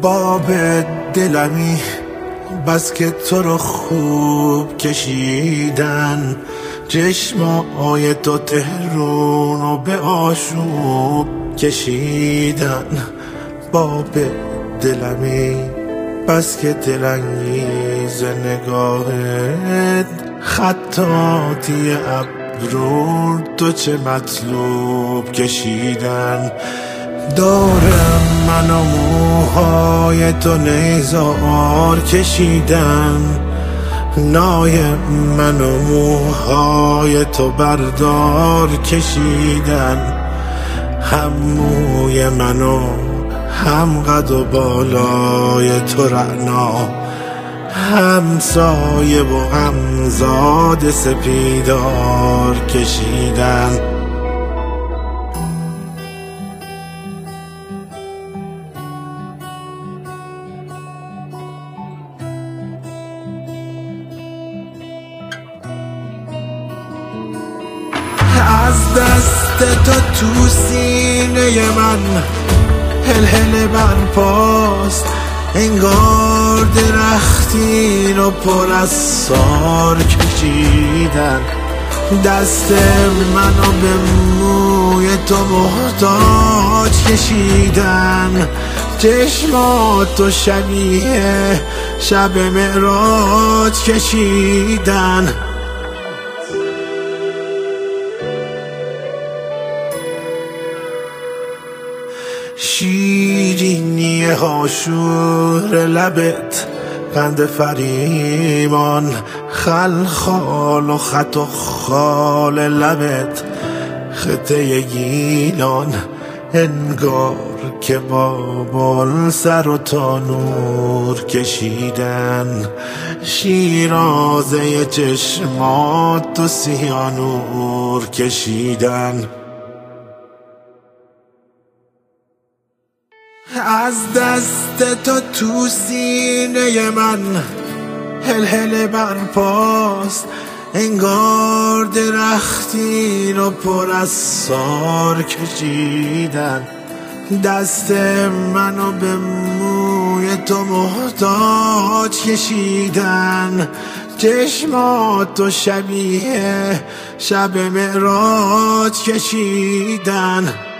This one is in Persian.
باب دلمی بس که تو رو خوب کشیدن، چشمای تو تهرون رو به آشوب کشیدن. باب دلمی بس که دلانگیز نگاهت، خطاطی ابرو تو چه مطلوب کشیدن. دارم من و موهای تو نیزار کشیدن، نای من و موهای تو بردار کشیدن. هم موی من و هم قد و بالای تو رعنا، هم سایه و هم زاد سپیدار کشیدن. از دست تو سینه من هل برپاست، انگار درختی رو پر از سار کشیدن. دست منو به موی تو محتاج کشیدن، چشماتو شبیه شب معراج کشیدن. شیرینی هاشور لبت، قند فریمان، خلخال و خط و خال لبت، خطه گیلان، انگار که بابل سر و تانور کشیدن. شیرازه چشمات و سیانور کشیدن. از دست تو سینه من هل برپاست، انگار درختی رو پر از سار کشیدن. دست منو به موی تو محتاج کشیدن، چشماتو شبیه شب معراج کشیدن.